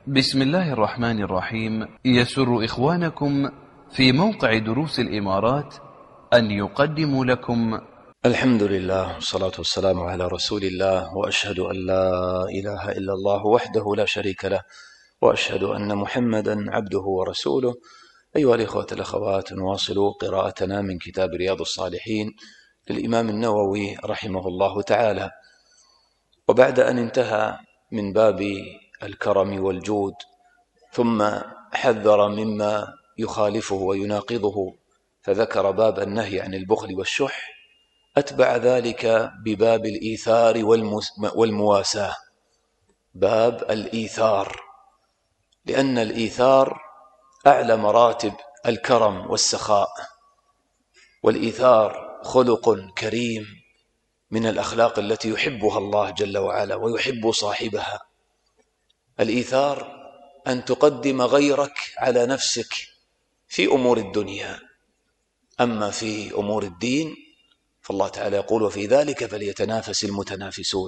بسم الله الرحمن الرحيم. يسر إخوانكم في موقع دروس الإمارات أن يقدموا لكم الحمد لله والصلاة والسلام على رسول الله، وأشهد أن لا إله إلا الله وحده لا شريك له، وأشهد أن محمدا عبده ورسوله. أيها الإخوة الأخوات، نواصل قراءتنا من كتاب رياض الصالحين للإمام النووي رحمه الله تعالى. وبعد أن انتهى من باب الكرم والجود، ثم حذر مما يخالفه ويناقضه، فذكر باب النهي عن البخل والشح، أتبع ذلك بباب الإيثار والمواساة. باب الإيثار، لأن الإيثار أعلى مراتب الكرم والسخاء، والإيثار خلق كريم من الأخلاق التي يحبها الله جل وعلا ويحب صاحبها. الإيثار أن تقدم غيرك على نفسك في أمور الدنيا، أما في أمور الدين فالله تعالى يقول: وفي ذلك فليتنافس المتنافسون.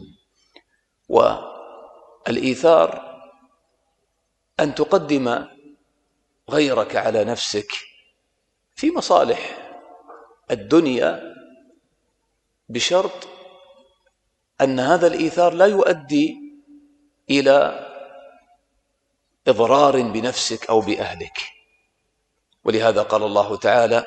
والإيثار أن تقدم غيرك على نفسك في مصالح الدنيا، بشرط أن هذا الإيثار لا يؤدي إلى إضرار بنفسك أو بأهلك. ولهذا قال الله تعالى: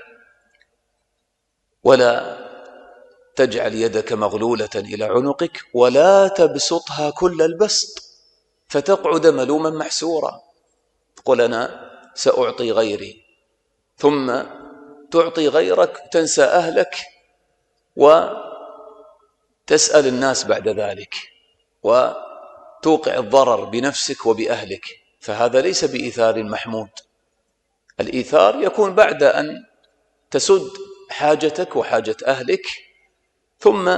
ولا تجعل يدك مغلولة إلى عنقك ولا تبسطها كل البسط فتقعد ملوما محسورا. تقول أنا سأعطي غيري، ثم تعطي غيرك، تنسى أهلك وتسأل الناس بعد ذلك، وتوقع الضرر بنفسك وبأهلك، فهذا ليس بإيثار محمود. الإيثار يكون بعد أن تسد حاجتك وحاجة أهلك، ثم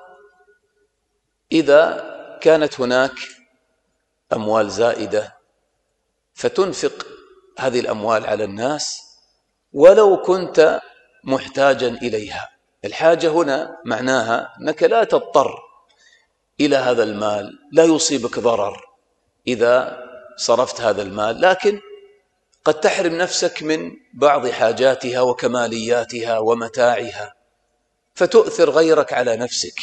إذا كانت هناك أموال زائدة فتنفق هذه الأموال على الناس ولو كنت محتاجا إليها. الحاجة هنا معناها أنك لا تضطر إلى هذا المال، لا يصيبك ضرر إذا صرفت هذا المال، لكن قد تحرم نفسك من بعض حاجاتها وكمالياتها ومتاعها، فتؤثر غيرك على نفسك.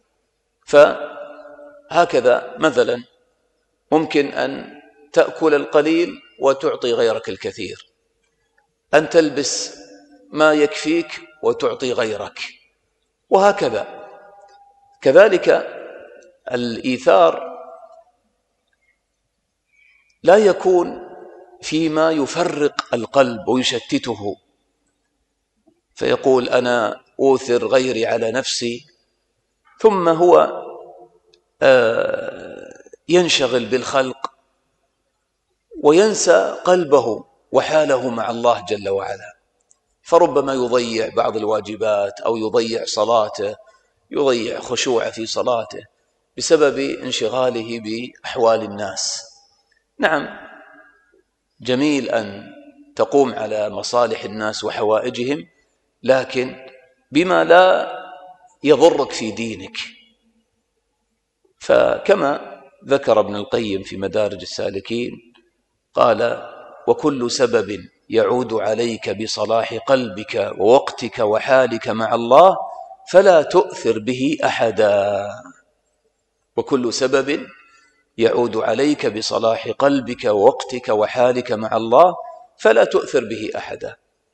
فهكذا مثلا ممكن أن تأكل القليل وتعطي غيرك الكثير، أن تلبس ما يكفيك وتعطي غيرك، وهكذا. كذلك الإيثار لا يكون فيما يفرق القلب ويشتته، فيقول أنا أوثر غيري على نفسي، ثم هو ينشغل بالخلق وينسى قلبه وحاله مع الله جل وعلا، فربما يضيع بعض الواجبات أو يضيع صلاته، يضيع خشوعه في صلاته بسبب انشغاله بأحوال الناس. نعم، جميل أن تقوم على مصالح الناس وحوائجهم، لكن بما لا يضرك في دينك. فكما ذكر ابن القيم في مدارج السالكين قال: وكل سبب يعود عليك بصلاح قلبك ووقتك وحالك مع الله فلا تؤثر به أحدا. وكل سبب يعود عليك بصلاح قلبك ووقتك وحالك مع الله فلا تؤثر به أحدا.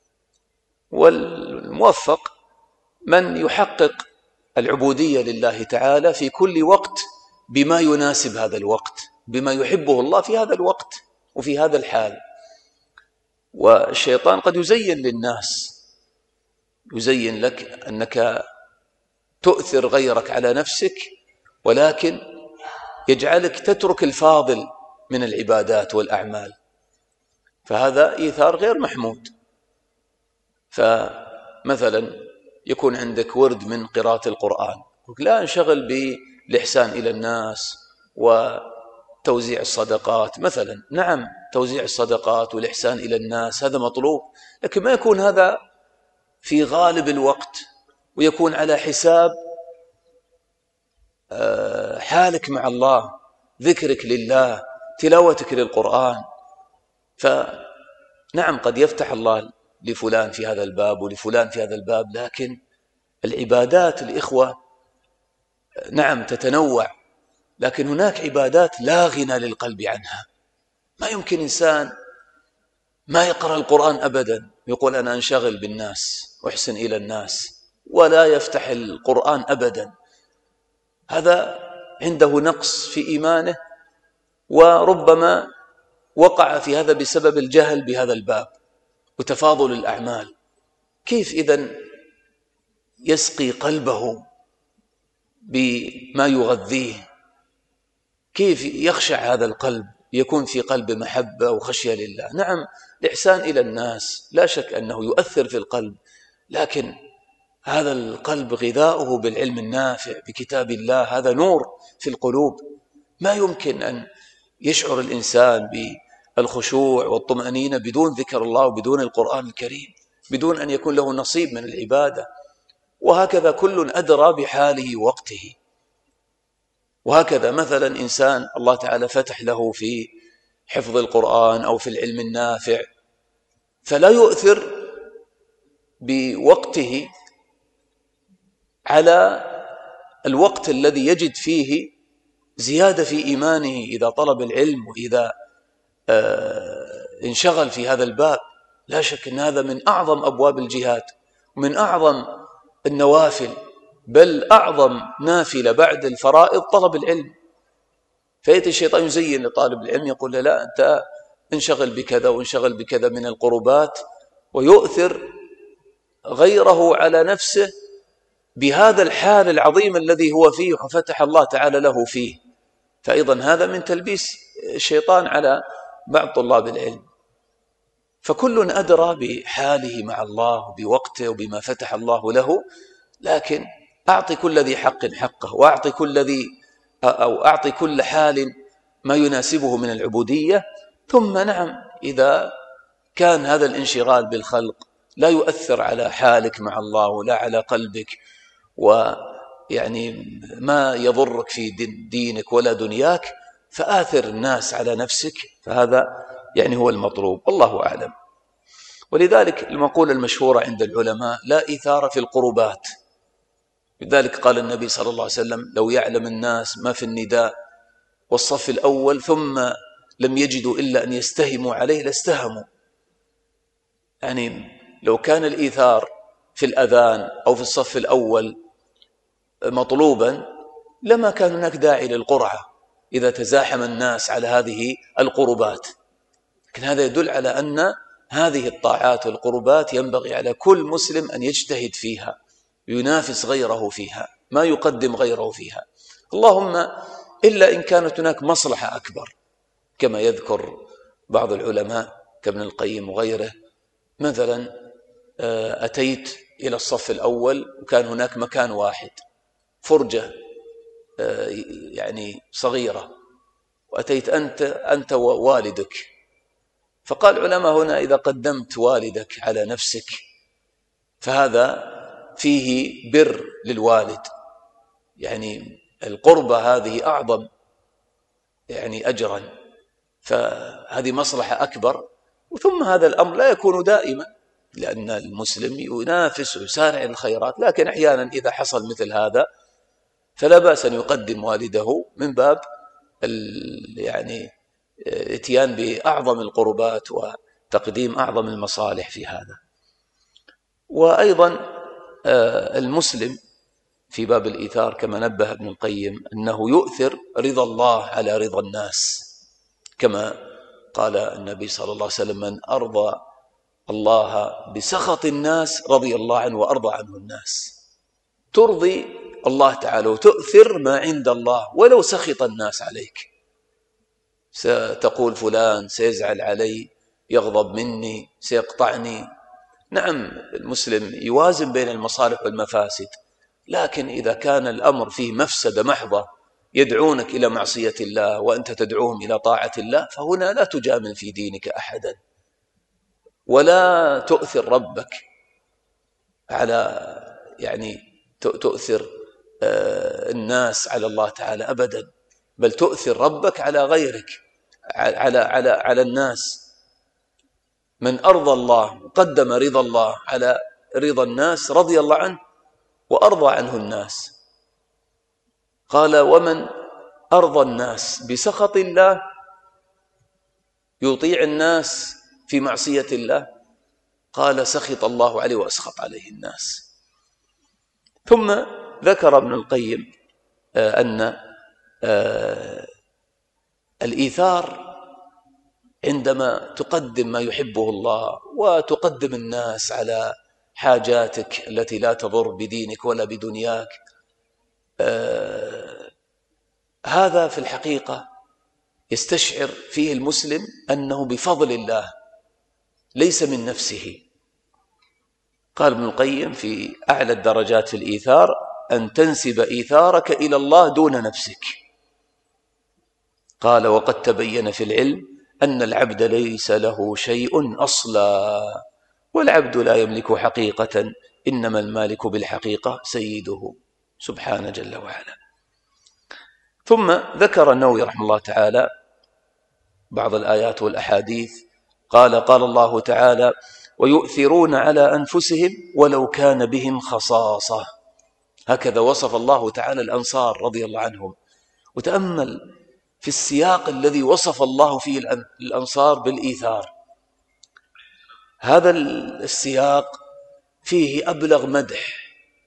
والموفق من يحقق العبودية لله تعالى في كل وقت بما يناسب هذا الوقت، بما يحبه الله في هذا الوقت وفي هذا الحال. والشيطان قد يزين للناس، يزين لك أنك تؤثر غيرك على نفسك، ولكن يجعلك تترك الفاضل من العبادات والأعمال، فهذا إيثار غير محمود. فمثلا يكون عندك ورد من قراءة القرآن، لا انشغل بالإحسان إلى الناس وتوزيع الصدقات مثلا. نعم، توزيع الصدقات والإحسان إلى الناس هذا مطلوب، لكن ما يكون هذا في غالب الوقت، ويكون على حساب حالك مع الله، ذكرك لله، تلاوتك للقرآن. فنعم قد يفتح الله لفلان في هذا الباب ولفلان في هذا الباب، لكن العبادات الإخوة نعم تتنوع، لكن هناك عبادات لا غنى للقلب عنها. ما يمكن إنسان ما يقرأ القرآن أبدا يقول أنا أنشغل بالناس وأحسن إلى الناس ولا يفتح القرآن أبدا، هذا عنده نقص في إيمانه، وربما وقع في هذا بسبب الجهل بهذا الباب وتفاضل الأعمال. كيف إذن يسقي قلبه بما يغذيه؟ كيف يخشع هذا القلب، يكون في قلب محبة وخشية لله؟ نعم الإحسان إلى الناس لا شك أنه يؤثر في القلب، لكن هذا القلب غذاؤه بالعلم النافع بكتاب الله، هذا نور في القلوب. ما يمكن أن يشعر الإنسان بالخشوع والطمأنينة بدون ذكر الله وبدون القرآن الكريم، بدون أن يكون له نصيب من العبادة. وهكذا كل أدرى بحاله ووقته. وهكذا مثلا إنسان الله تعالى فتح له في حفظ القرآن أو في العلم النافع، فلا يؤثر بوقته على الوقت الذي يجد فيه زيادة في إيمانه إذا طلب العلم وإذا انشغل في هذا الباب. لا شك أن هذا من أعظم أبواب الجهاد ومن أعظم النوافل، بل أعظم نافلة بعد الفرائض طلب العلم. فيأتي الشيطان يزين لطالب العلم يقول له لا أنت انشغل بكذا وانشغل بكذا من القربات، ويؤثر غيره على نفسه بهذا الحال العظيم الذي هو فيه وفتح الله تعالى له فيه. فأيضا هذا من تلبيس الشيطان على بعض طلاب العلم. فكل أدرى بحاله مع الله وبوقته وبما فتح الله له، لكن أعطي كل ذي حق حقه، وأعطي كل حال ما يناسبه من العبودية. ثم نعم إذا كان هذا الانشغال بالخلق لا يؤثر على حالك مع الله ولا على قلبك، ويعني ما يضرك في دينك ولا دنياك، فآثر الناس على نفسك، فهذا يعني هو المطلوب، والله أعلم. ولذلك المقولة المشهورة عند العلماء لا إثارة في القربات. لذلك قال النبي صلى الله عليه وسلم لو يعلم الناس ما في النداء والصف الأول ثم لم يجدوا إلا أن يستهموا عليه لاستهموا. يعني لو كان الإيثار في الأذان أو في الصف الأول مطلوبا لما كان هناك داعي للقرعة إذا تزاحم الناس على هذه القربات. لكن هذا يدل على أن هذه الطاعات والقربات ينبغي على كل مسلم أن يجتهد فيها، ينافس غيره فيها، ما يقدم غيره فيها، اللهم إلا إن كانت هناك مصلحة أكبر، كما يذكر بعض العلماء كابن القيم وغيره. مثلا أتيت إلى الصف الأول وكان هناك مكان واحد، فرجة يعني صغيرة، وأتيت أنت ووالدك، فقال العلماء هنا إذا قدمت والدك على نفسك فهذا فيه بر للوالد، يعني القربة هذه أعظم يعني أجرا، فهذه مصلحة أكبر. ثم هذا الأمر لا يكون دائما، لأن المسلم ينافس ويسارع الخيرات، لكن أحيانا إذا حصل مثل هذا فلا بأس أن يقدم والده من باب يعني اتيان بأعظم القربات وتقديم أعظم المصالح في هذا. وأيضا المسلم في باب الإيثار كما نبه ابن القيم أنه يؤثر رضا الله على رضا الناس، كما قال النبي صلى الله عليه وسلم من أرضى الله بسخط الناس رضي الله عنه وأرضى عنه الناس. ترضي الله تعالى وتؤثر ما عند الله ولو سخط الناس عليك، ستقول فلان سيزعل علي، يغضب مني، سيقطعني. نعم المسلم يوازن بين المصالح والمفاسد، لكن إذا كان الأمر فيه مفسدة محضة يدعونك إلى معصية الله وأنت تدعوهم إلى طاعة الله، فهنا لا تجامل في دينك أحدا، ولا تؤثر ربك على يعني تؤثر الناس على الله تعالى أبدا، بل تؤثر ربك على غيرك، على الناس، من أرضى الله وقدم رضا الله على رضا الناس رضي الله عنه وأرضى عنه الناس. قال: ومن أرضى الناس بسخط الله، يطيع الناس في معصية الله، قال: سخط الله عليه وأسخط عليه الناس. ثم ذكر ابن القيم أن الإيثار عندما تقدم ما يحبه الله وتقدم الناس على حاجاتك التي لا تضر بدينك ولا بدنياك، هذا في الحقيقة يستشعر فيه المسلم أنه بفضل الله ليس من نفسه. قال ابن القيم في أعلى الدرجات في الإيثار أن تنسب إيثارك إلى الله دون نفسك. قال: وقد تبين في العلم أن العبد ليس له شيء أصلا، والعبد لا يملك حقيقة، إنما المالك بالحقيقة سيده سبحانه جل وعلا. ثم ذكر النووي رحمه الله تعالى بعض الآيات والأحاديث. قال الله تعالى: ويؤثرون على أنفسهم ولو كان بهم خصاصة. هكذا وصف الله تعالى الأنصار رضي الله عنهم. وتأمل في السياق الذي وصف الله فيه الأنصار بالإيثار، هذا السياق فيه أبلغ مدح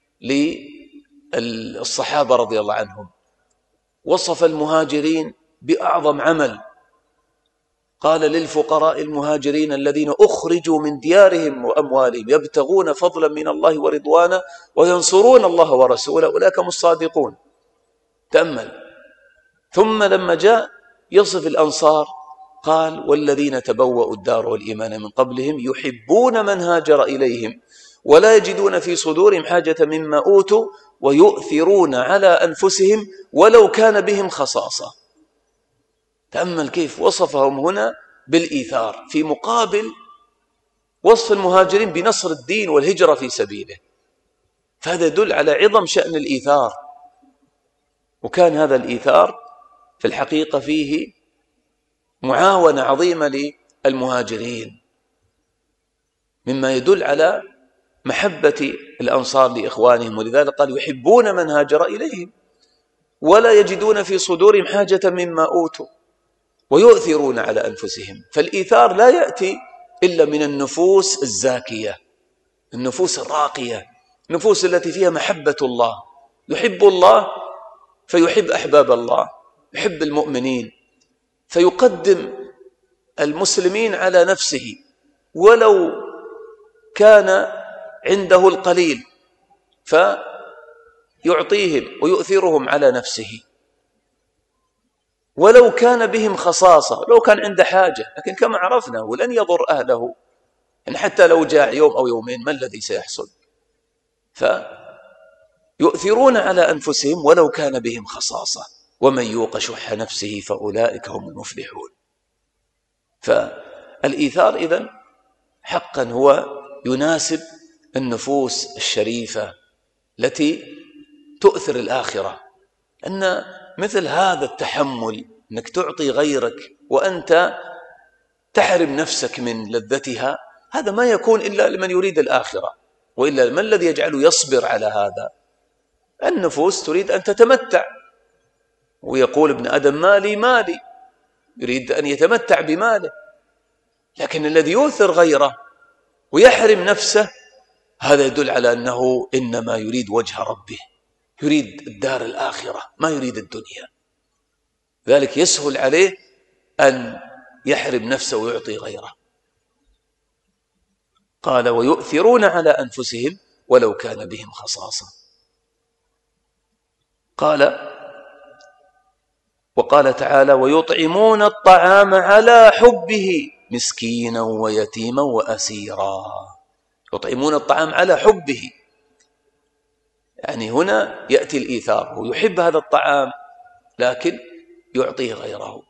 للصحابة رضي الله عنهم. وصف المهاجرين بأعظم عمل، قال: للفقراء المهاجرين الذين أخرجوا من ديارهم وأموالهم يبتغون فضلا من الله ورضوانا وينصرون الله ورسوله أولئك هم الصادقون. تأمل. ثم لما جاء يصف الأنصار قال: والذين تبوأوا الدار والإيمان من قبلهم يحبون من هاجر إليهم ولا يجدون في صدورهم حاجة مما أوتوا ويؤثرون على أنفسهم ولو كان بهم خصاصة. تأمل كيف وصفهم هنا بالإيثار في مقابل وصف المهاجرين بنصر الدين والهجرة في سبيله. فهذا يدل على عظم شأن الإيثار. وكان هذا الإيثار في الحقيقة فيه معاونة عظيمة للمهاجرين، مما يدل على محبة الأنصار لإخوانهم. ولذلك قال: يحبون من هاجر إليهم ولا يجدون في صدورهم حاجة مما أوتوا ويؤثرون على أنفسهم. فالإيثار لا يأتي إلا من النفوس الزاكية، النفوس الراقية، النفوس التي فيها محبة الله، يحب الله فيحب أحباب الله، يحب المؤمنين، فيقدم المسلمين على نفسه ولو كان عنده القليل، فيعطيهم ويؤثرهم على نفسه ولو كان بهم خصاصة، لو كان عنده حاجة. لكن كما عرفنا ولن يضر أهله، إن حتى لو جاع يوم أو يومين ما الذي سيحصل؟ فيؤثرون على أنفسهم ولو كان بهم خصاصة، ومن يوق شح نفسه فأولئك هم المفلحون. فالإيثار إذن حقا هو يناسب النفوس الشريفة التي تؤثر الآخرة. أن مثل هذا التحمل، أنك تعطي غيرك وأنت تحرم نفسك من لذتها، هذا ما يكون إلا لمن يريد الآخرة. وإلا ما الذي يجعله يصبر على هذا؟ النفوس تريد أن تتمتع، ويقول ابن آدم مالي، يريد أن يتمتع بماله. لكن الذي يؤثر غيره ويحرم نفسه، هذا يدل على أنه إنما يريد وجه ربه، يريد الدار الآخرة، ما يريد الدنيا. ذلك يسهل عليه أن يحرم نفسه ويعطي غيره. قال: ويؤثرون على أنفسهم ولو كان بهم خصاصة. وقال تعالى: ويطعمون الطعام على حبه مسكينا ويتيما وأسيرا. يطعمون الطعام على حبه، يعني هنا يأتي الإيثار، هو يحب هذا الطعام لكن يعطيه غيره.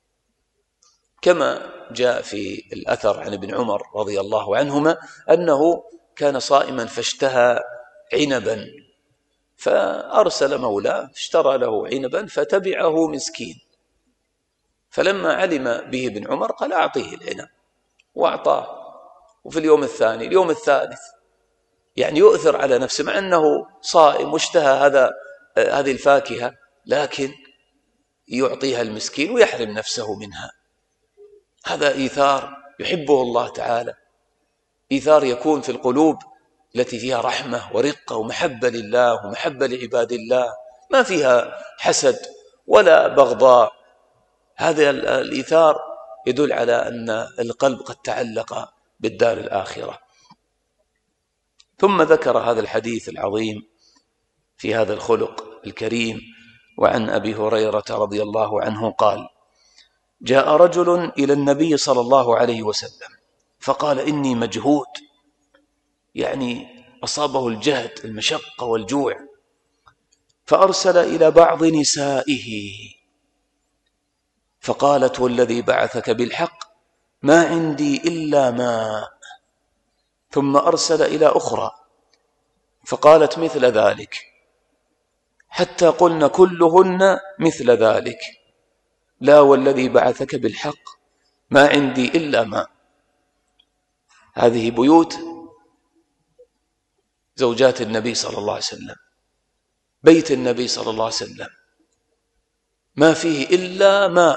كما جاء في الأثر عن ابن عمر رضي الله عنهما أنه كان صائما فاشتهى عنبا، فأرسل مولاه اشترى له عنبا فتبعه مسكين، فلما علم به ابن عمر قال أعطيه العنب، وأعطاه. وفي اليوم الثاني، اليوم الثالث، يعني يؤثر على نفسه مع أنه صائم واشتهى هذه الفاكهة، لكن يعطيها المسكين ويحرم نفسه منها. هذا إيثار يحبه الله تعالى، إيثار يكون في القلوب التي فيها رحمة ورقة ومحبة لله ومحبة لعباد الله، ما فيها حسد ولا بغضاء. هذا الإيثار يدل على أن القلب قد تعلق بالدار الآخرة. ثم ذكر هذا الحديث العظيم في هذا الخلق الكريم. وعن أبي هريرة رضي الله عنه قال: جاء رجل إلى النبي صلى الله عليه وسلم فقال: إني مجهود، يعني أصابه الجهد، المشقة والجوع، فأرسل إلى بعض نسائه فقالت: والذي بعثك بالحق ما عندي إلا ماء. ثم أرسل إلى أخرى فقالت مثل ذلك، حتى قلن كلهن مثل ذلك: لا والذي بعثك بالحق ما عندي إلا ماء. هذه بيوت زوجات النبي صلى الله عليه وسلم، بيت النبي صلى الله عليه وسلم ما فيه إلا ماء.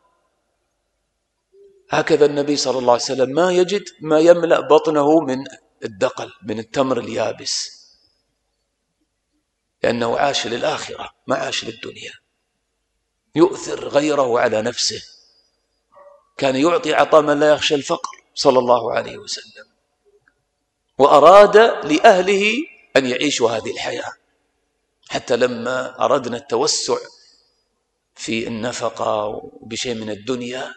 هكذا النبي صلى الله عليه وسلم ما يجد ما يملأ بطنه من الدقل، من التمر اليابس، لأنه عاش للآخرة ما عاش للدنيا. يؤثر غيره على نفسه، كان يعطي عطاء من لا يخشى الفقر صلى الله عليه وسلم، وأراد لأهله أن يعيشوا هذه الحياة. حتى لما أردنا التوسع في النفقة وبشيء من الدنيا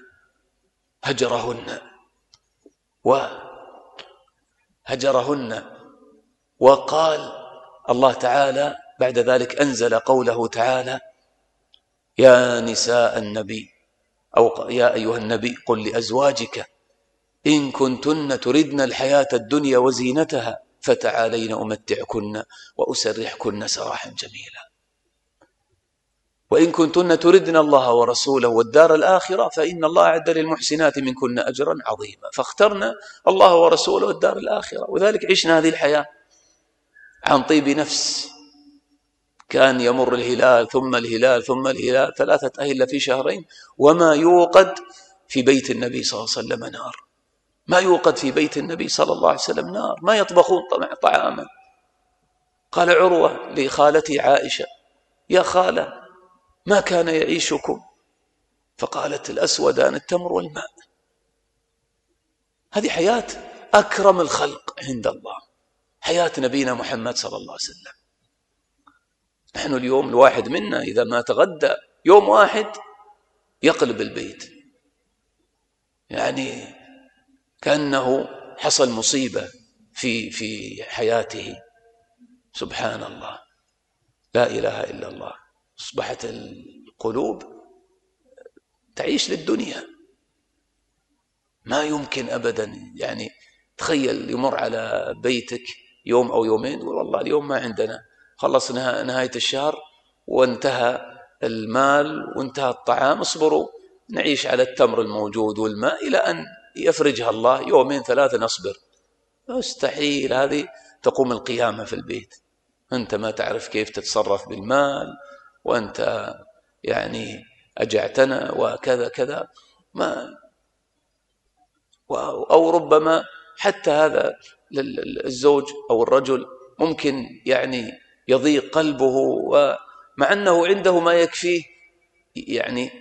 هجرهن وقال الله تعالى بعد ذلك أنزل قوله تعالى: يا نساء النبي، أو يا أيها النبي قل لأزواجك إن كنتن تردن الحياة الدنيا وزينتها فتعالين أمتعكن وأسرحكن سراحا جميلا، وإن كنتن تردن الله ورسوله والدار الآخرة فإن الله أعد للمحسنات منكن أجرا عظيما. فاخترنا الله ورسوله والدار الآخرة، وذلك عشنا هذه الحياة عن طيب نفس. كان يمر الهلال ثم الهلال ثم الهلال، 3 أهلة في شهرين، وما يوقد في بيت النبي صلى الله عليه وسلم نار، ما يوقد في بيت النبي صلى الله عليه وسلم نار، ما يطبخون طعاما. قال عروة لخالتي عائشة: يا خالة ما كان يعيشكم؟ فقالت: الأسودان التمر والماء. هذه حياة أكرم الخلق عند الله، حياة نبينا محمد صلى الله عليه وسلم. نحن اليوم الواحد منا إذا ما تغدى يوم واحد يقلب البيت، يعني كأنه حصل مصيبة في حياته. سبحان الله، لا إله إلا الله. أصبحت القلوب تعيش للدنيا، ما يمكن أبدا. يعني تخيل يمر على بيتك يوم أو يومين والله اليوم ما عندنا، خلص نهاية الشهر وانتهى المال وانتهى الطعام، اصبروا نعيش على التمر الموجود والماء إلى أن يفرجها الله، 2 3 نصبر. مستحيل، هذه تقوم القيامة في البيت. أنت ما تعرف كيف تتصرف بالمال، وأنت يعني أجعتنا وكذا كذا، ما أو ربما حتى هذا الزوج أو الرجل ممكن يعني يضيق قلبه، ومع أنه عنده ما يكفيه يعني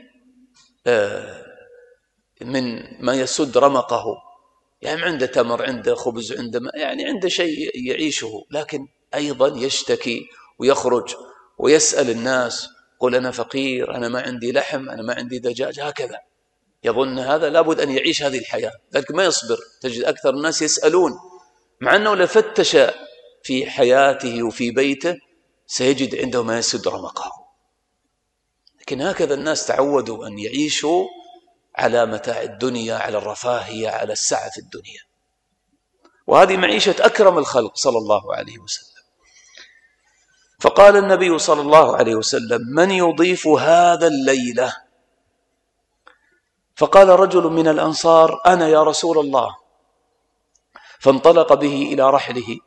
من ما يسد رمقه، يعني عنده تمر، عنده خبز، عنده يعني عنده شيء يعيشه، لكن أيضا يشتكي ويخرج ويسأل الناس: قل أنا فقير، أنا ما عندي لحم، أنا ما عندي دجاج. هكذا يظن هذا لابد أن يعيش هذه الحياة، لكن ما يصبر. تجد أكثر الناس يسألون، مع أنه لفتش في حياته وفي بيته سيجد عنده ما يسد رمقه. لكن هكذا الناس تعودوا أن يعيشوا على متاع الدنيا، على الرفاهية، على السعة في الدنيا. وهذه معيشة أكرم الخلق صلى الله عليه وسلم. فقال النبي صلى الله عليه وسلم: من يضيف هذا الليلة فقال رجل من الأنصار: أنا يا رسول الله. فانطلق به إلى رحله،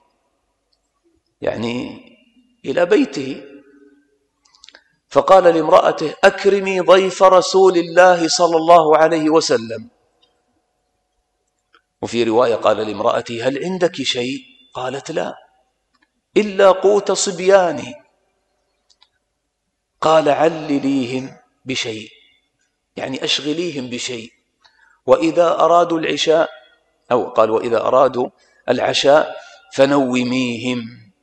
يعني إلى بيته، فقال لامرأته: أكرمي ضيف رسول الله صلى الله عليه وسلم. وفي رواية قال لامرأته: هل عندك شيء؟ قالت: لا، إلا قوت صبياني. قال: علليهم بشيء، يعني أشغليهم بشيء، وإذا أرادوا العشاء، أو قال: وإذا أرادوا العشاء فنوميهم،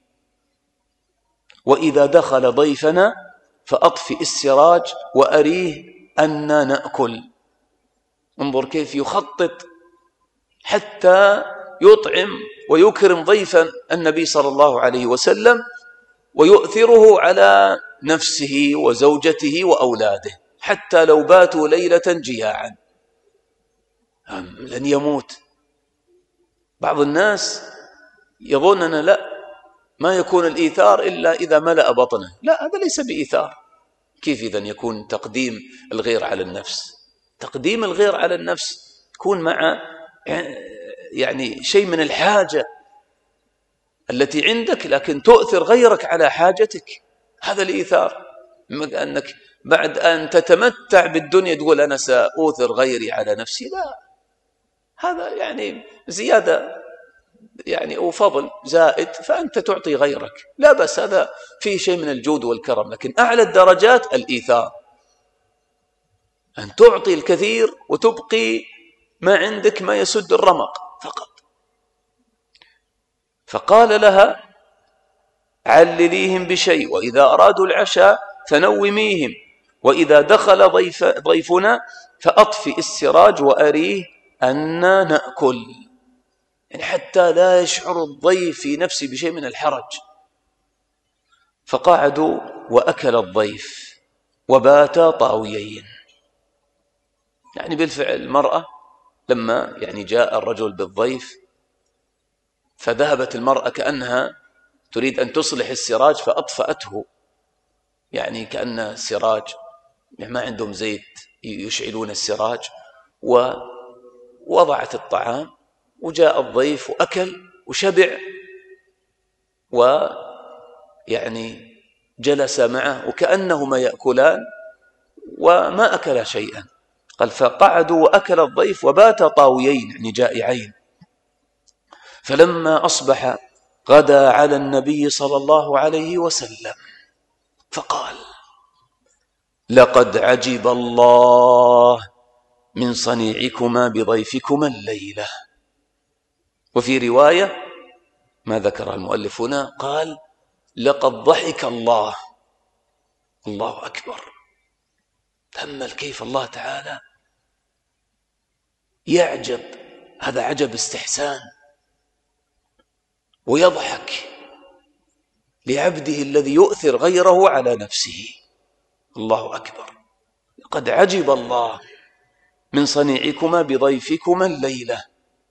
وإذا دخل ضيفنا فأطفئ السراج وأريه أننا نأكل. انظر كيف يخطط حتى يطعم ويكرم ضيفا النبي صلى الله عليه وسلم، ويؤثره على نفسه وزوجته وأولاده، حتى لو باتوا ليلة جياعا لن يموت. بعض الناس يظن أن لا، ما يكون الإيثار إلا إذا ملأ بطنه. لا، هذا ليس بإيثار. كيف إذن يكون تقديم الغير على النفس؟ تقديم الغير على النفس يكون مع يعني شيء من الحاجة التي عندك، لكن تؤثر غيرك على حاجتك، هذا الإيثار. أنك بعد أن تتمتع بالدنيا تقول أنا سأؤثر غيري على نفسي، لا، هذا يعني زيادة، يعني أو فضل زائد، فأنت تعطي غيرك، لا بس، هذا فيه شيء من الجود والكرم. لكن أعلى الدرجات الإيثار، أن تعطي الكثير وتبقي ما عندك ما يسد الرمق فقط. فقال لها: علليهم بشيء، وإذا أرادوا العشاء فنوميهم، وإذا دخل ضيفنا فأطفئ السراج وأريه أننا نأكل، يعني حتى لا يشعر الضيف في نفسه بشيء من الحرج. فقعدوا وأكل الضيف وباتا طاويين. يعني بالفعل المرأة لما يعني جاء الرجل بالضيف، فذهبت المرأة كأنها تريد أن تصلح السراج فأطفأته، يعني كأن السراج ما عندهم زيت يشعلون السراج، ووضعت الطعام، وجاء الضيف وأكل وشبع، ويعني جلس معه وكأنهما يأكلان وما أكل شيئا. قال: فقعدوا وأكل الضيف وبات طاويين، يعني جائعين. فلما أصبح غدا على النبي صلى الله عليه وسلم فقال: لقد عجب الله من صنيعكما بضيفكما الليلة. وفي رواية ما ذكرها المؤلف هنا قال: لقد ضحك الله. الله أكبر. تأمل كيف الله تعالى يعجب، هذا عجب استحسان، ويضحك لعبده الذي يؤثر غيره على نفسه. الله أكبر. لقد عجب الله من صنيعكما بضيفكما الليلة.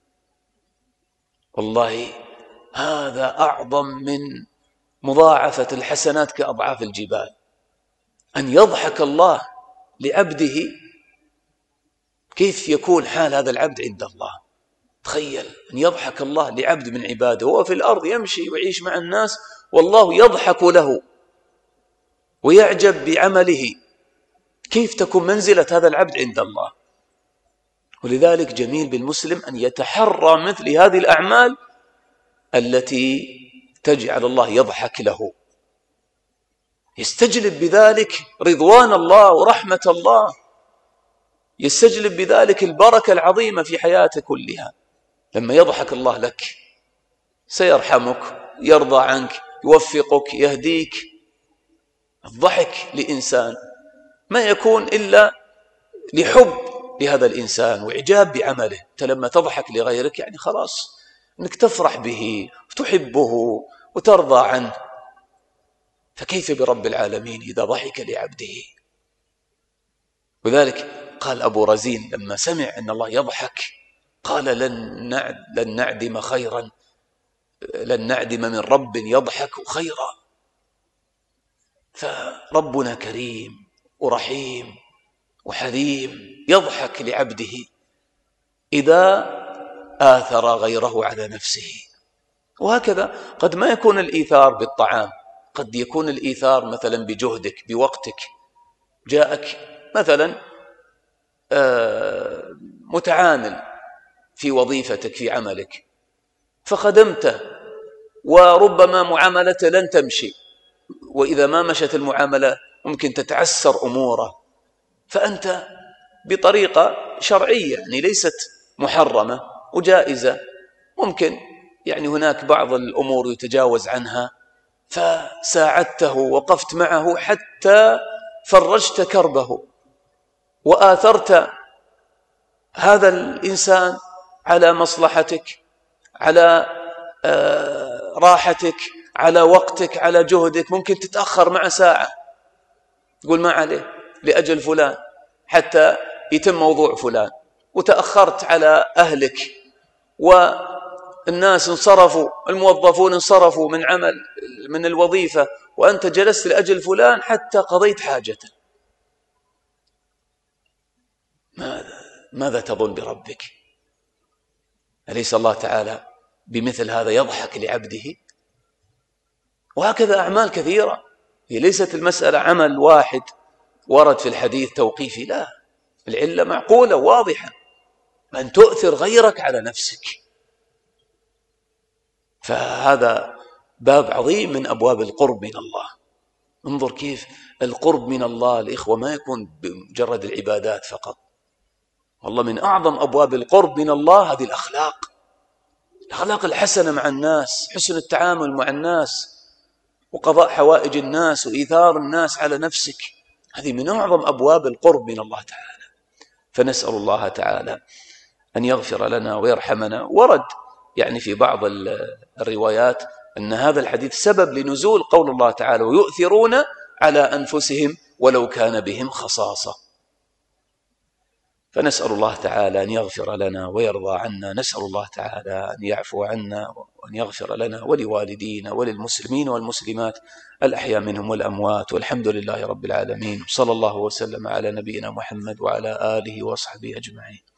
والله هذا أعظم من مضاعفة الحسنات كأضعاف الجبال، أن يضحك الله لعبده. كيف يكون حال هذا العبد عند الله؟ تخيل أن يضحك الله لعبد من عباده، هو في الأرض يمشي ويعيش مع الناس، والله يضحك له ويعجب بعمله. كيف تكون منزلة هذا العبد عند الله؟ ولذلك جميل بالمسلم أن يتحرى مثل هذه الأعمال التي تجعل الله يضحك له، يستجلب بذلك رضوان الله ورحمة الله، يستجلب بذلك البركة العظيمة في حياته كلها. لما يضحك الله لك سيرحمك، يرضى عنك، يوفقك، يهديك. الضحك لإنسان ما يكون إلا لحب لهذا الإنسان وإعجاب بعمله. أنت لما تضحك لغيرك يعني خلاص أنك تفرح به وتحبه وترضى عنه، فكيف برب العالمين إذا ضحك لعبده؟ وذلك قال أبو رزين لما سمع أن الله يضحك قال: لن نعدم خيرا، لن نعدم من رب يضحك خيرا. فربنا كريم ورحيم وحليم يضحك لعبده إذا آثر غيره على نفسه. وهكذا قد ما يكون الإيثار بالطعام، قد يكون الإيثار مثلا بجهدك، بوقتك. جاءك مثلا متعامل في وظيفتك في عملك فخدمته، وربما معاملته لن تمشي، وإذا ما مشت المعاملة ممكن تتعسر أموره، فأنت بطريقة شرعية يعني ليست محرمة وجائزة، ممكن يعني هناك بعض الأمور يتجاوز عنها، فساعدته وقفت معه حتى فرجت كربه، وآثرت هذا الإنسان على مصلحتك، على راحتك، على وقتك، على جهدك. ممكن تتأخر مع ساعة، تقول ما عليه لأجل فلان حتى يتم موضوع فلان، وتأخرت على أهلك، والناس انصرفوا، الموظفون انصرفوا من الوظيفة، وأنت جلست لأجل فلان حتى قضيت حاجته. ماذا تظن بربك؟ أليس الله تعالى بمثل هذا يضحك لعبده؟ وهكذا أعمال كثيرة، هي ليست المسألة عمل واحد ورد في الحديث توقيفي، لا، العلة معقولة واضحة، أن تؤثر غيرك على نفسك. فهذا باب عظيم من أبواب القرب من الله. انظر كيف القرب من الله الإخوة ما يكون بمجرد العبادات فقط، والله من أعظم أبواب القرب من الله هذه الأخلاق الحسنة مع الناس، حسن التعامل مع الناس، وقضاء حوائج الناس، وإيثار الناس على نفسك، هذه من أعظم أبواب القرب من الله تعالى. فنسأل الله تعالى أن يغفر لنا ويرحمنا. ورد يعني في بعض الروايات أن هذا الحديث سبب لنزول قول الله تعالى ويؤثرون على أنفسهم ولو كان بهم خصاصة. فنسأل الله تعالى أن يغفر لنا ويرضى عنا، نسأل الله تعالى أن يعفو عنا وأن يغفر لنا ولوالدينا وللمسلمين والمسلمات الأحياء منهم والأموات، والحمد لله رب العالمين. صلى الله وسلم على نبينا محمد وعلى آله وصحبه أجمعين.